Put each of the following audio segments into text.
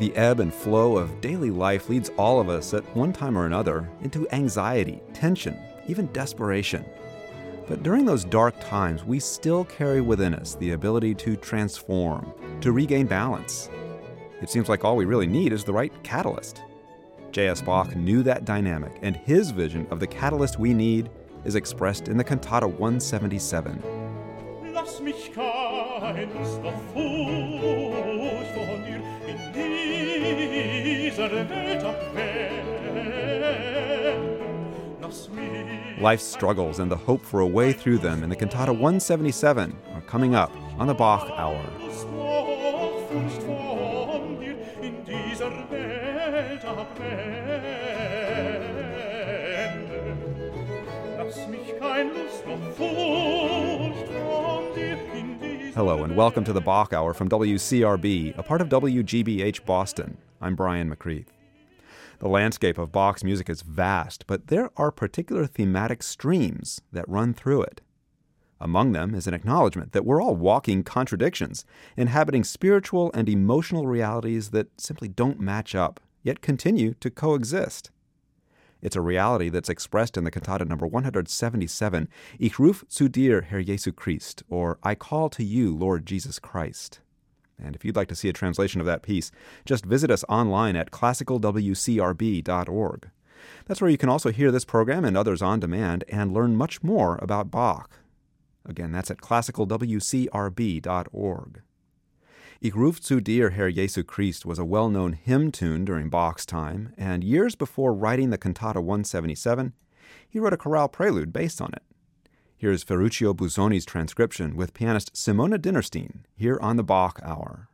The ebb and flow of daily life leads all of us at one time or another into anxiety, tension, even desperation. But during those dark times, we still carry within us the ability to transform, to regain balance. It seems like all we really need is the right catalyst. J.S. Bach knew that dynamic, and his vision of the catalyst we need is expressed in the Cantata 177. Lass mich kein Lust auf Furcht von dir in dieser Welt abwehren. Lass mich Life's struggles and the hope for a way through them in the Cantata 177 are coming up on the Bach Hour. Lust auf Furcht von dir in dieser Welt abwehren. Lass mich kein Lust auf Furcht von dir in dieser Hello and welcome to the Bach Hour from WCRB, a part of WGBH Boston. I'm Brian McCreath. The landscape of Bach's music is vast, but there are particular thematic streams that run through it. Among them is an acknowledgement that we're all walking contradictions, inhabiting spiritual and emotional realities that simply don't match up, yet continue to coexist. It's a reality that's expressed in the cantata number 177, Ich ruf zu dir, Herr Jesu Christ, or I call to you, Lord Jesus Christ. And if you'd like to see a translation of that piece, just visit us online at classicalwcrb.org. That's where you can also hear this program and others on demand and learn much more about Bach. Again, that's at classicalwcrb.org. Ich ruf zu dir, Herr Jesu Christ was a well-known hymn tune during Bach's time, and years before writing the Cantata 177, he wrote a chorale prelude based on it. Here's Ferruccio Busoni's transcription with pianist Simona Dinnerstein here on the Bach Hour.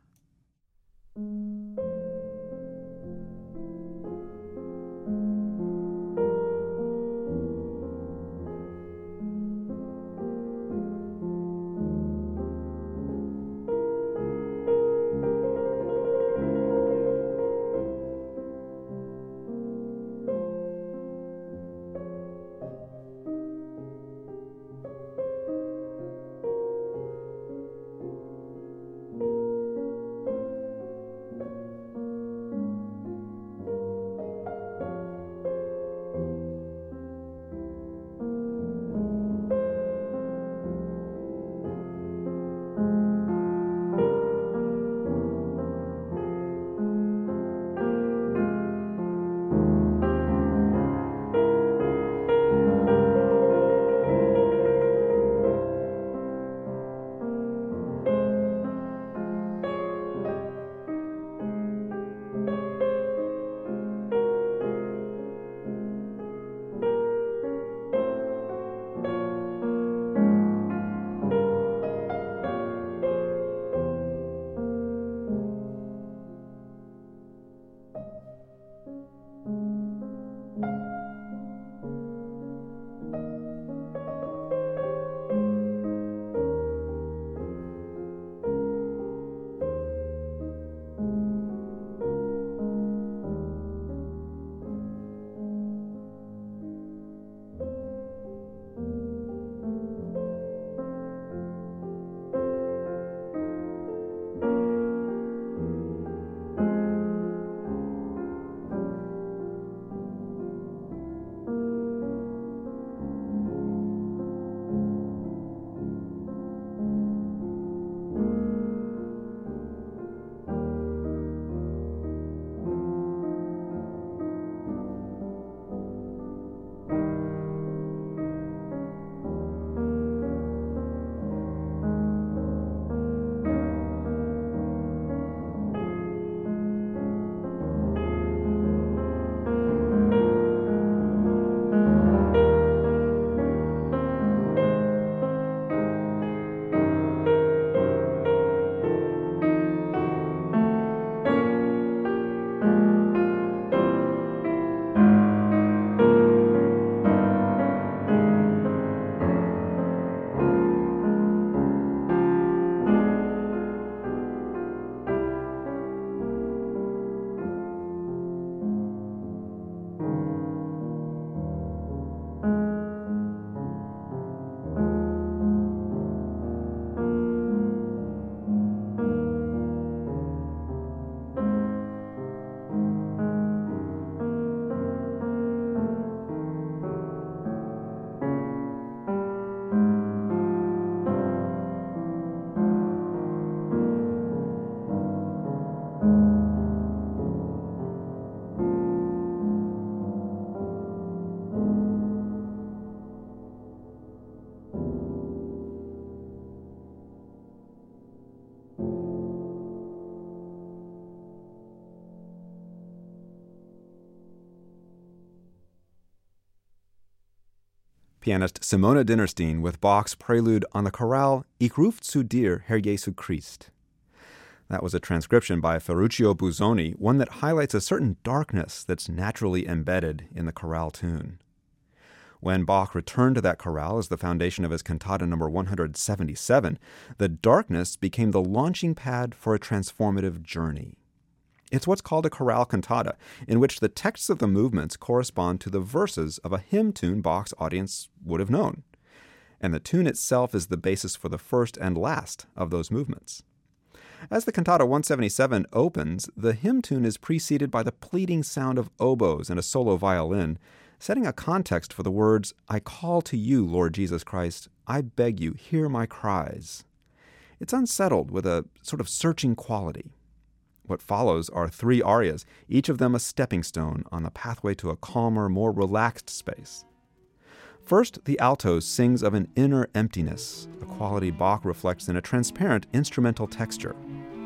pianist Simona Dinnerstein with Bach's prelude on the chorale Ich ruf zu dir, Herr Jesu Christ. That was a transcription by Ferruccio Busoni, one that highlights a certain darkness that's naturally embedded in the chorale tune. When Bach returned to that chorale as the foundation of his cantata number 177, the darkness became the launching pad for a transformative journey. It's what's called a chorale cantata, in which the texts of the movements correspond to the verses of a hymn tune Bach's audience would have known. And the tune itself is the basis for the first and last of those movements. As the cantata 177 opens, the hymn tune is preceded by the pleading sound of oboes and a solo violin, setting a context for the words, I call to you, Lord Jesus Christ, I beg you, hear my cries. It's unsettled with a sort of searching quality. What follows are 3 arias, each of them a stepping stone on the pathway to a calmer, more relaxed space. First, the alto sings of an inner emptiness, a quality Bach reflects in a transparent instrumental texture.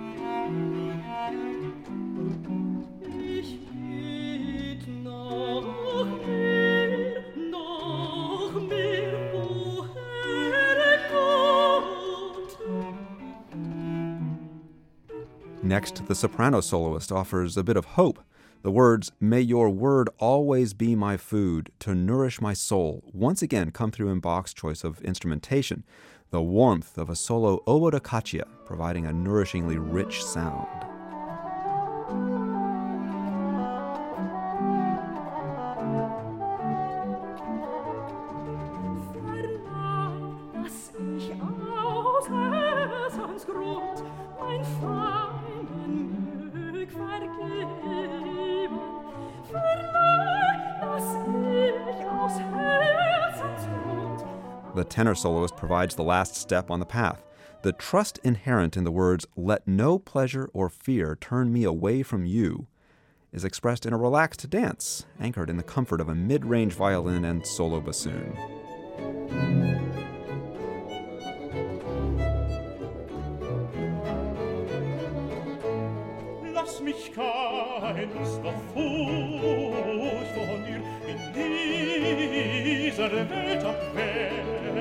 Next, the soprano soloist offers a bit of hope. The words, "May your word always be my food, to nourish my soul," once again come through in Bach's choice of instrumentation, the warmth of a solo oboe da caccia providing a nourishingly rich sound. The tenor soloist provides the last step on the path. The trust inherent in the words, "Let no pleasure or fear turn me away from you," is expressed in a relaxed dance, anchored in the comfort of a mid-range violin and solo bassoon. Lass mich kein Lust auf Furcht von dir in dieser Welt abwehren.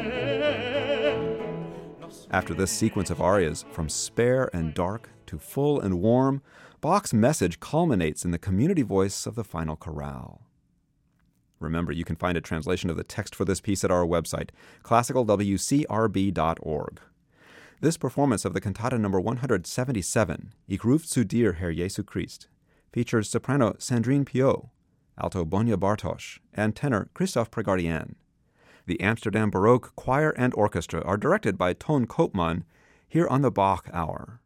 After this sequence of arias, from spare and dark to full and warm, Bach's message culminates in the community voice of the final chorale. Remember, you can find a translation of the text for this piece at our website, classicalwcrb.org. This performance of the cantata number 177, Ich ruf zu dir, Herr Jesu Christ, features soprano Sandrine Piot, alto Bonia Bartosz, and tenor Christoph Pregardien. The Amsterdam Baroque Choir and Orchestra are directed by Ton Koopman, here on the Bach Hour.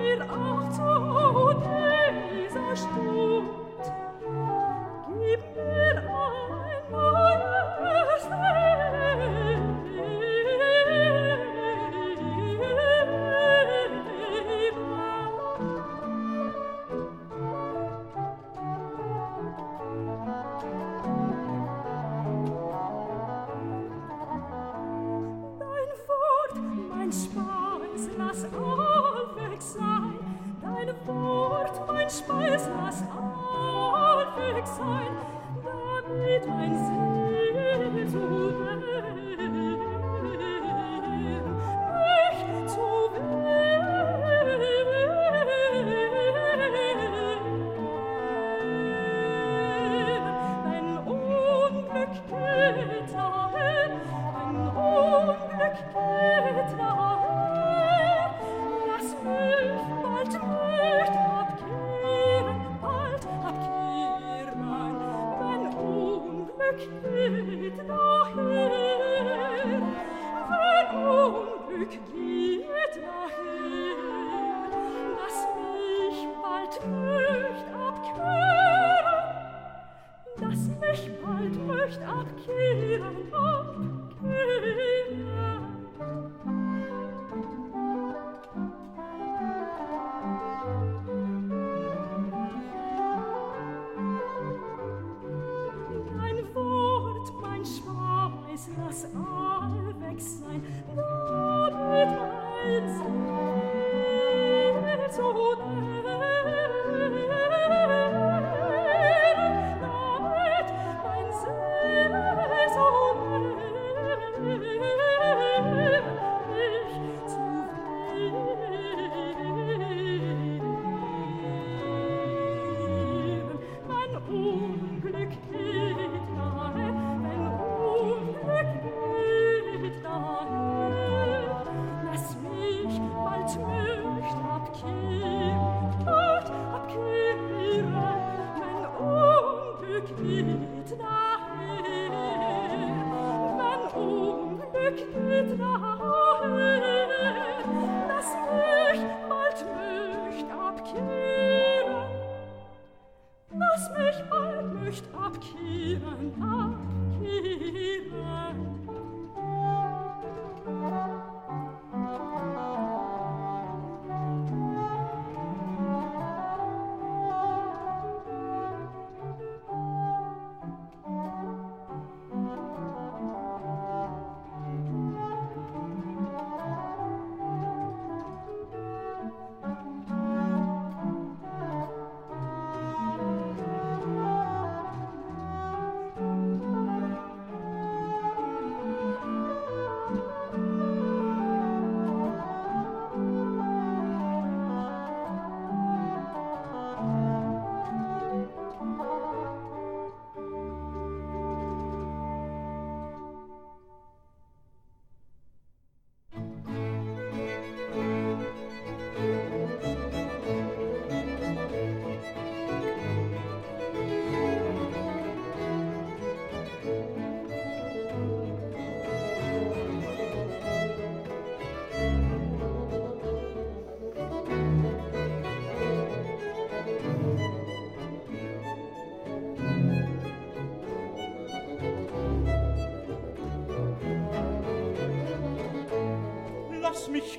Lass mich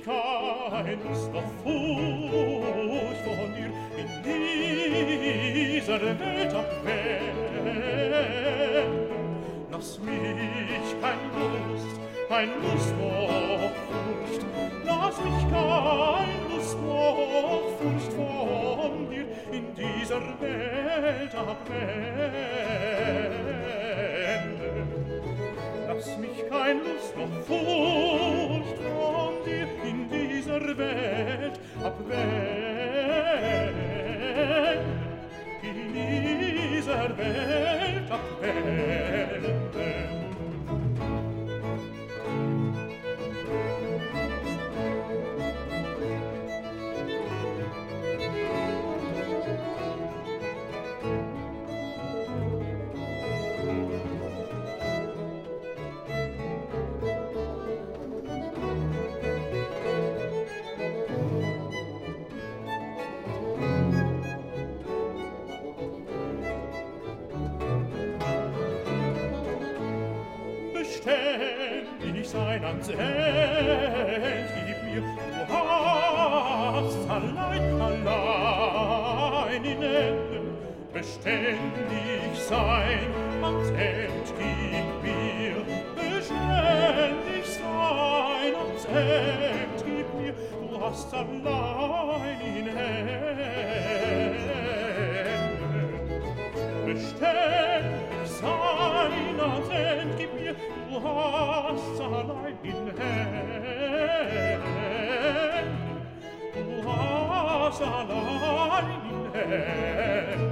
keins noch Furcht vor dir in dieser Welt abwehren. Lass mich kein Lust noch Furcht, lass mich kein Lust noch Furcht von dir in dieser Welt abwenden. Lass mich kein Lust noch Furcht von dir in dieser Welt abwenden, in dieser Welt abwenden. ans End gib mir, du hast allein in Ende beständig sein, ans End gib mir, beständig sein, ans End gib mir, du hast allein in Ende beständig sein, ans End gib mir, du hast allein in Händen, du hast allein in Händen.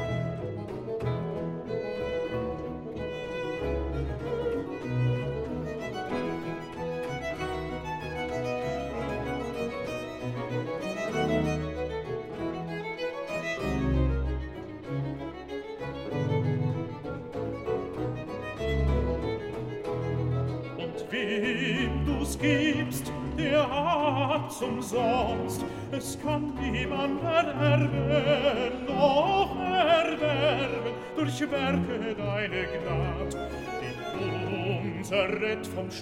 Wem du's gibst, der hat's umsonst. Es kann niemand erwerben, noch erwerben, durch Werke deine Gnad, die uns errett vom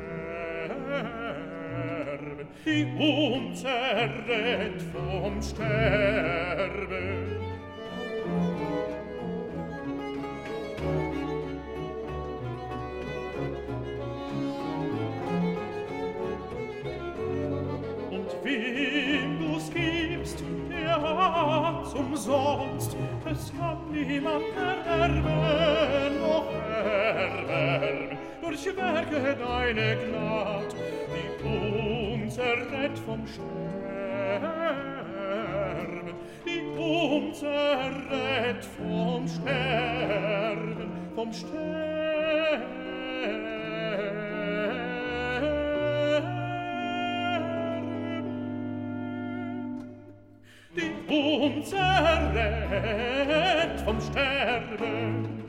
Sterben, die uns errett vom Sterben. Wem du's gibst, der hat's umsonst. Es kann niemand erwerben, noch erwerben, durch Werke deine Gnad, die uns errett vom Sterben, die uns errett vom Sterben, vom Sterben. Die uns errett vom Sterben.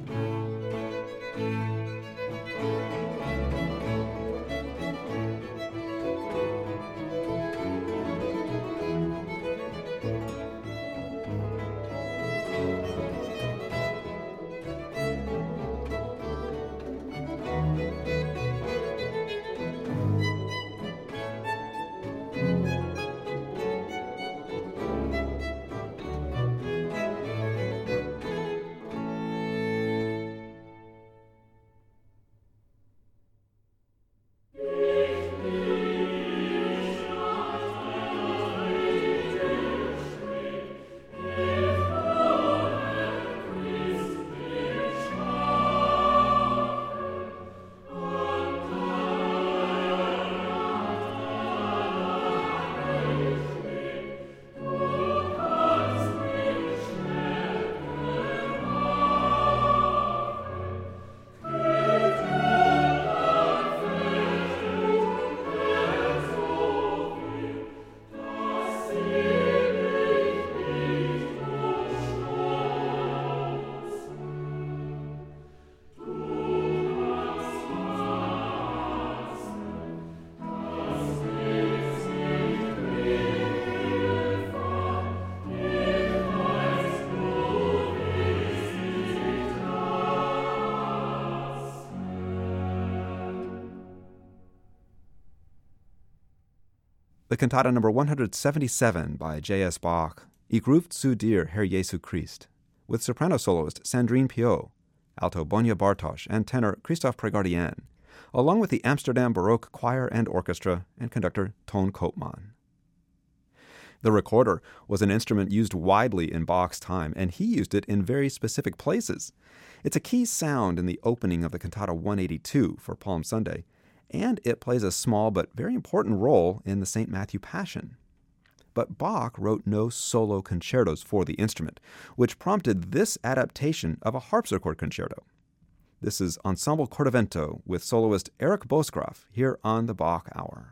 The cantata number 177 by J.S. Bach, Ich ruft zu dir, Herr Jesu Christ, with soprano soloist Sandrine Piot, alto Bonia Bartosz, and tenor Christoph Pregardien, along with the Amsterdam Baroque Choir and Orchestra and conductor Ton Koopman. The recorder was an instrument used widely in Bach's time, and he used it in very specific places. It's a key sound in the opening of the cantata 182 for Palm Sunday, and it plays a small but very important role in the St. Matthew Passion. But Bach wrote no solo concertos for the instrument, which prompted this adaptation of a harpsichord concerto. This is Ensemble Cortovento with soloist Eric Bosgraf here on the Bach Hour.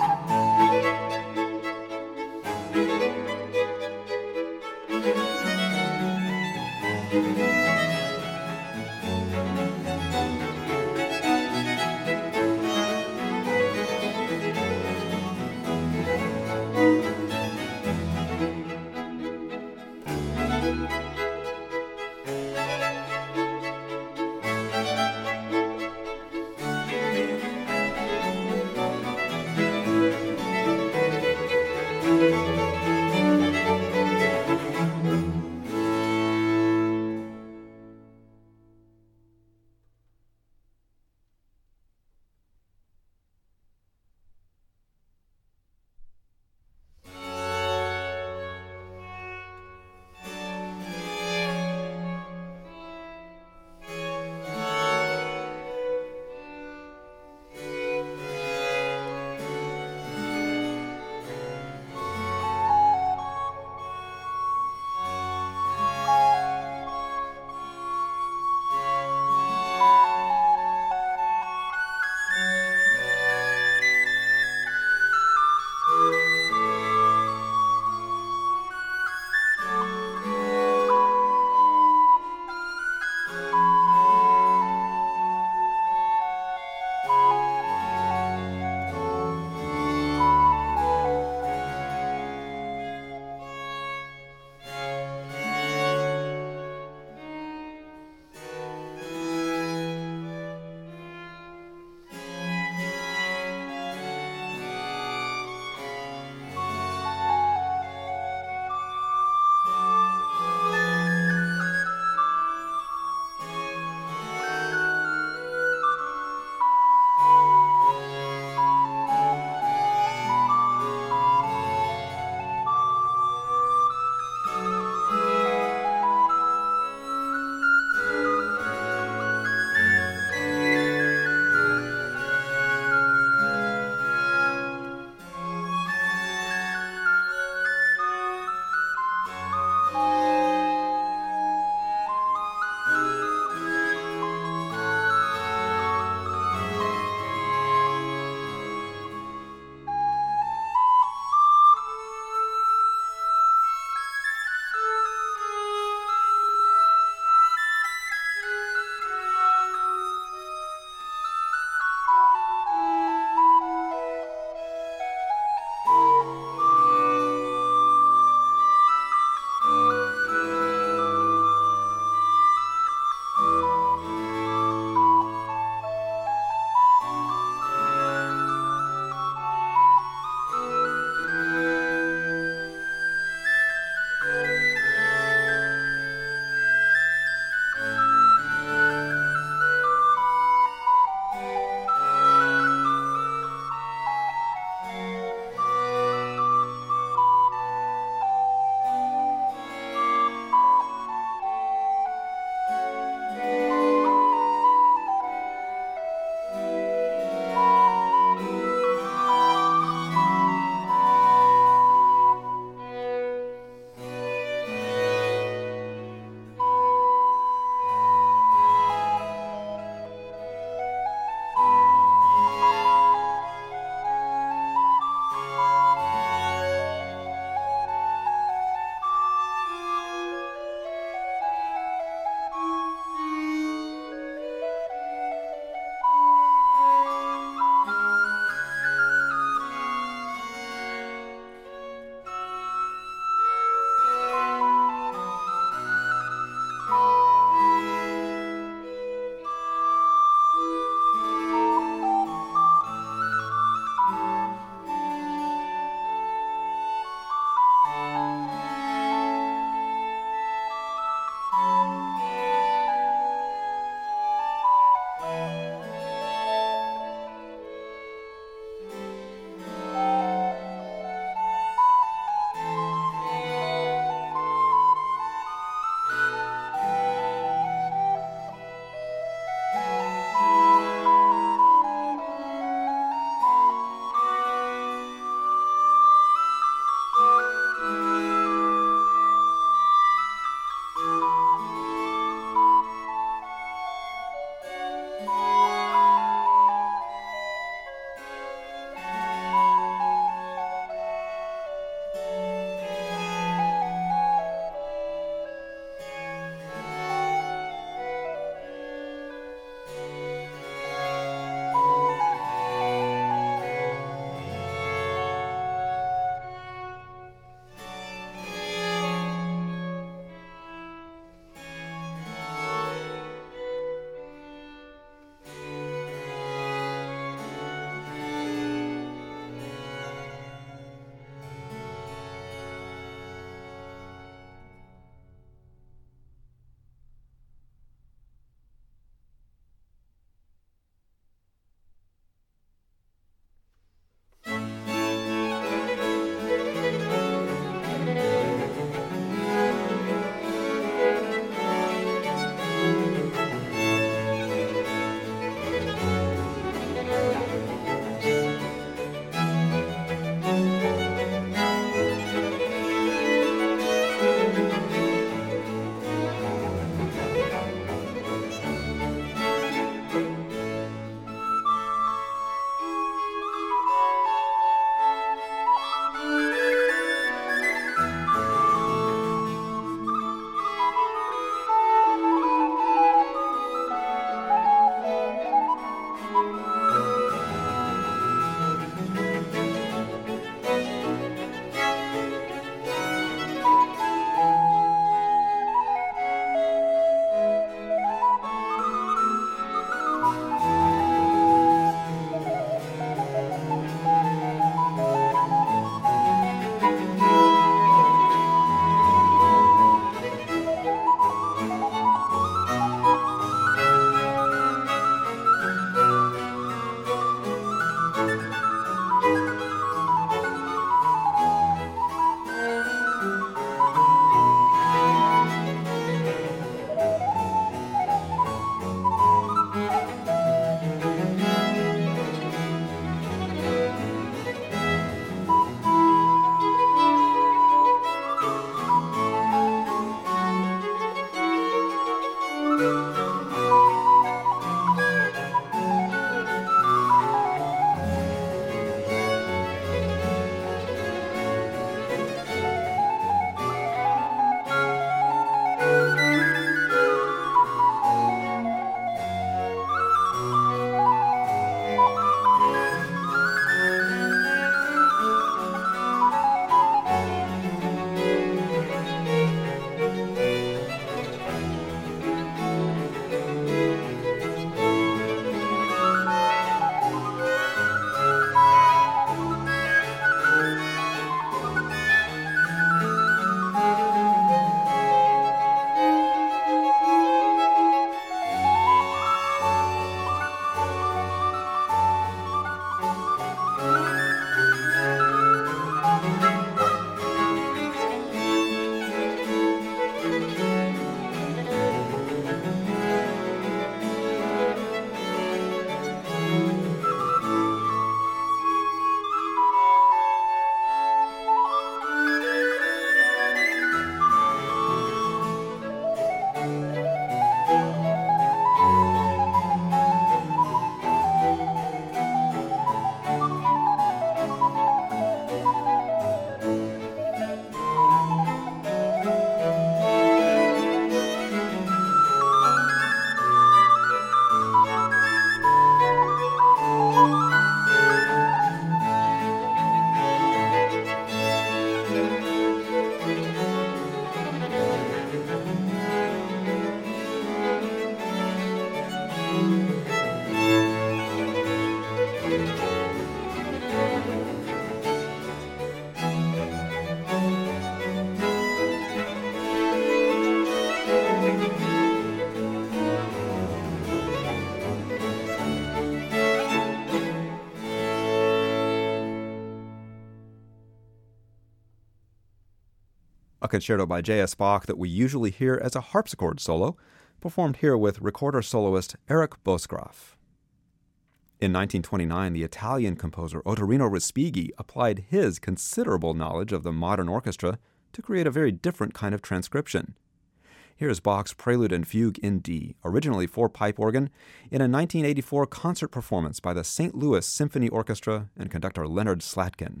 a concerto by J.S. Bach that we usually hear as a harpsichord solo, performed here with recorder soloist Eric Bosgraf. In 1929, the Italian composer Ottorino Respighi applied his considerable knowledge of the modern orchestra to create a very different kind of transcription. Here's Bach's Prelude and Fugue in D, originally for pipe organ, in a 1984 concert performance by the St. Louis Symphony Orchestra and conductor Leonard Slatkin.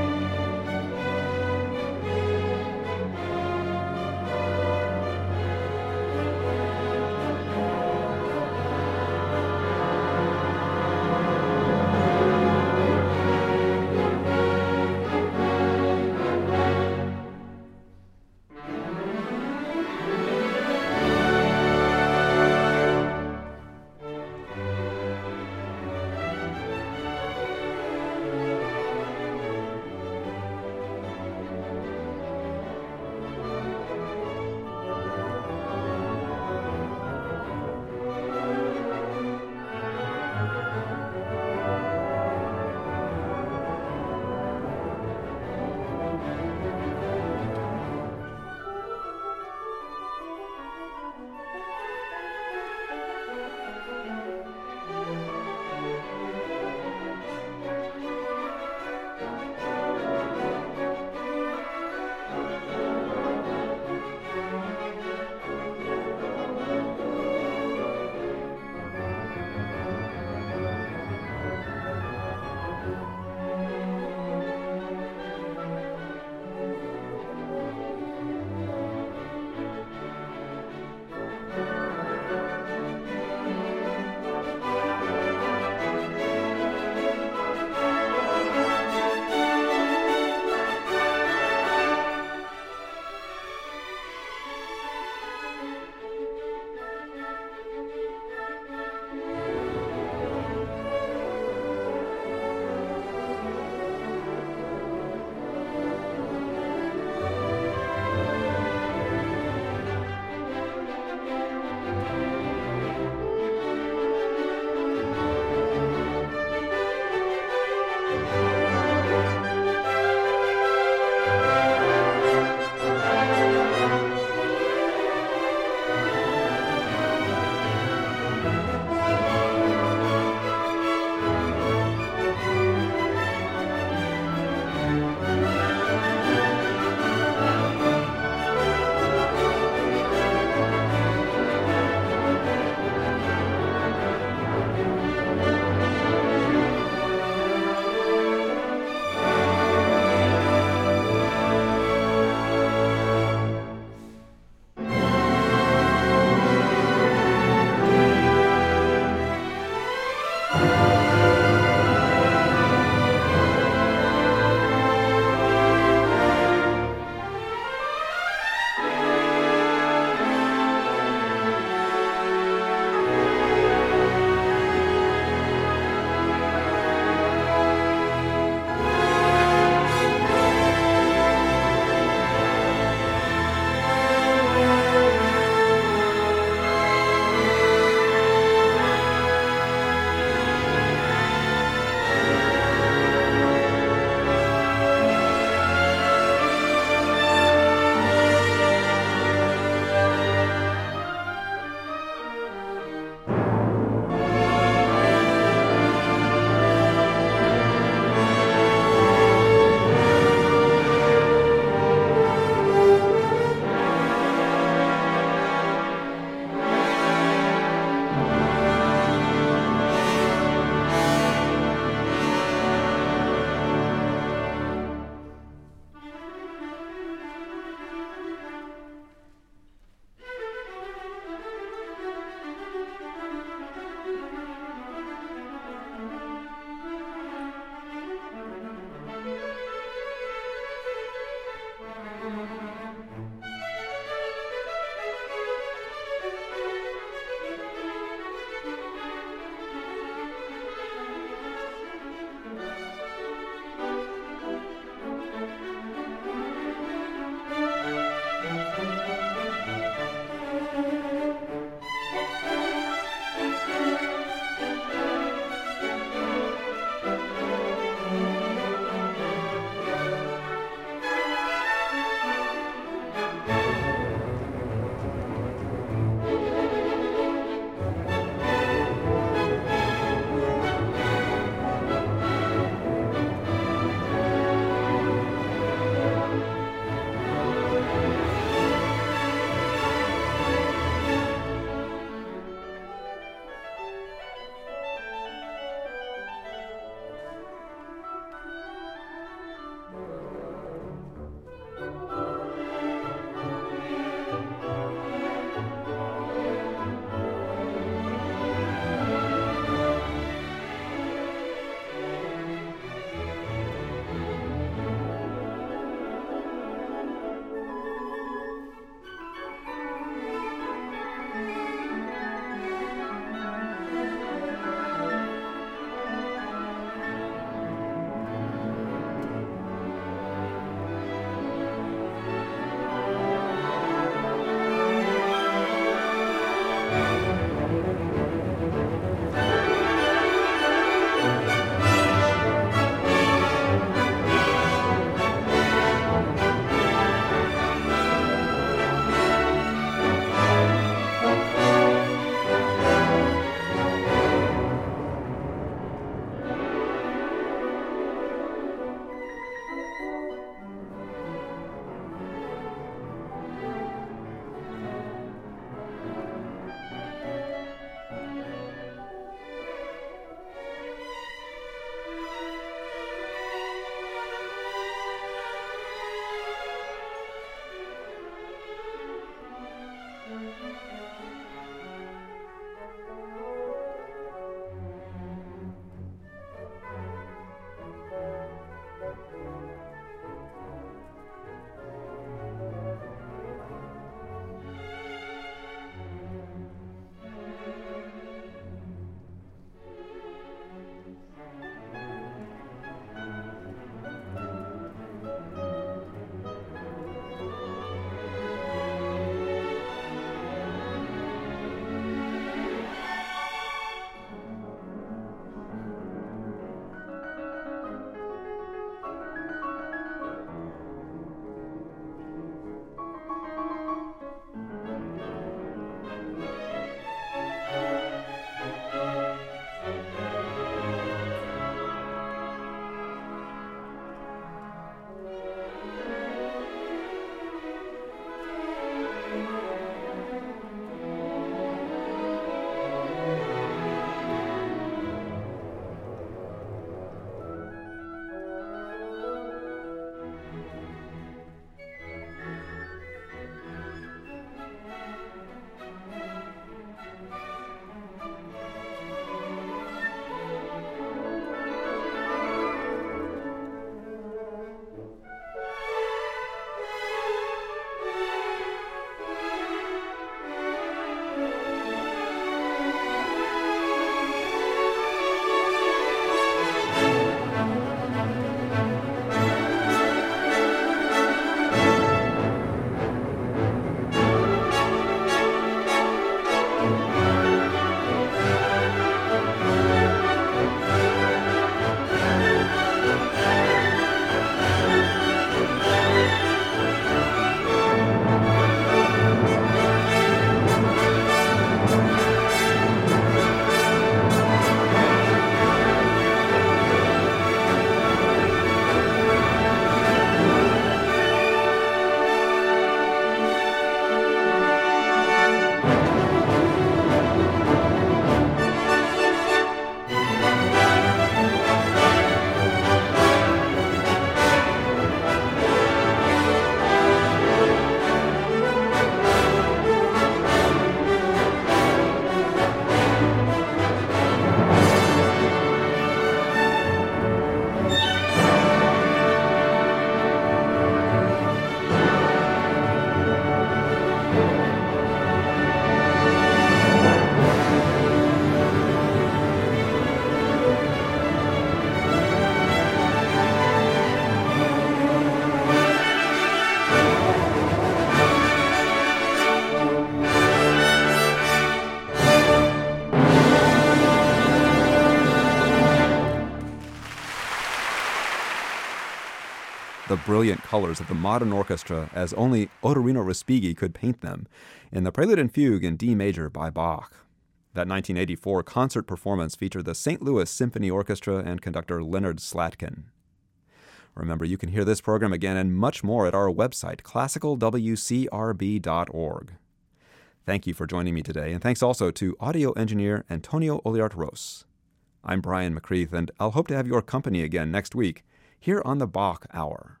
brilliant colors of the modern orchestra as only Ottorino Respighi could paint them in the Prelude and Fugue in D major by Bach. That 1984 concert performance featured the St. Louis Symphony Orchestra and conductor Leonard Slatkin. Remember, you can hear this program again and much more at our website, classicalwcrb.org. Thank you for joining me today, and thanks also to audio engineer Antonio Oliart-Ros. I'm Brian McCreath, and I'll hope to have your company again next week here on the Bach Hour.